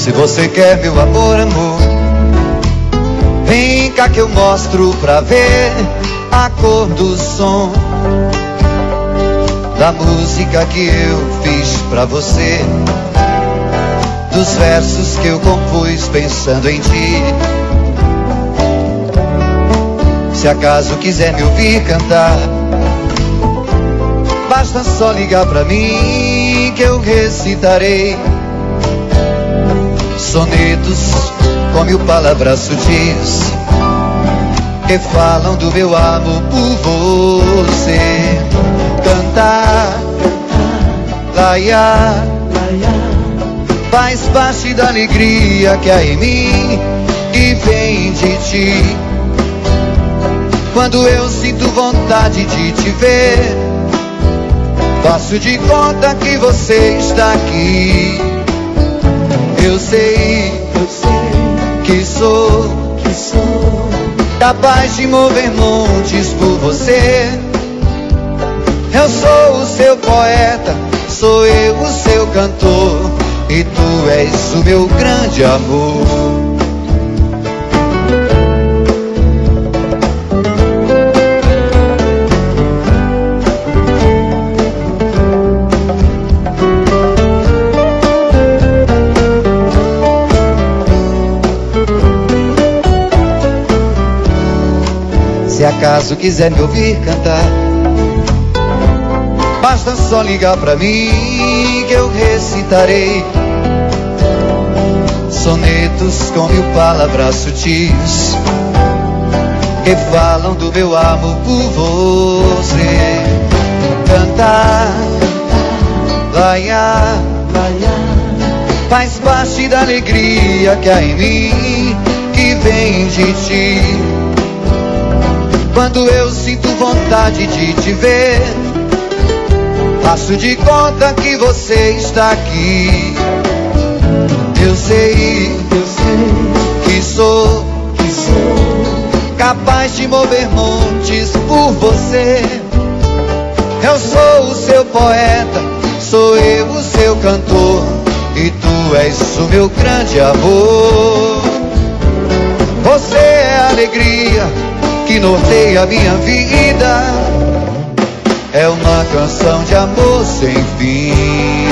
Se você quer meu amor, amor, vem cá que eu mostro pra ver a cor do som da música que eu fiz pra você, dos versos que eu compus pensando em ti. Se acaso quiser me ouvir cantar, basta só ligar pra mim que eu recitarei sonetos com 1000 palavras sutis que falam do meu amor por você. Cantar, laiar, faz parte da alegria que há em mim e vem de ti. Quando eu sinto vontade de te ver, faço de conta que você está aqui. Eu sei que sou capaz de mover montes por você. Eu sou o seu poeta, sou eu o seu cantor, e tu és o meu grande amor. Se acaso quiser me ouvir cantar, basta só ligar pra mim que eu recitarei sonetos com 1000 palavras sutis que falam do meu amor por você. Cantar, laiar, faz parte da alegria que há em mim que vem de ti. Quando eu sinto vontade de te ver, faço de conta que você está aqui. Eu sei que sou capaz de mover montes por você. Eu sou o seu poeta, sou eu o seu cantor, e tu és o meu grande amor. Você é a alegria que norteia a minha vida, é uma canção de amor sem fim.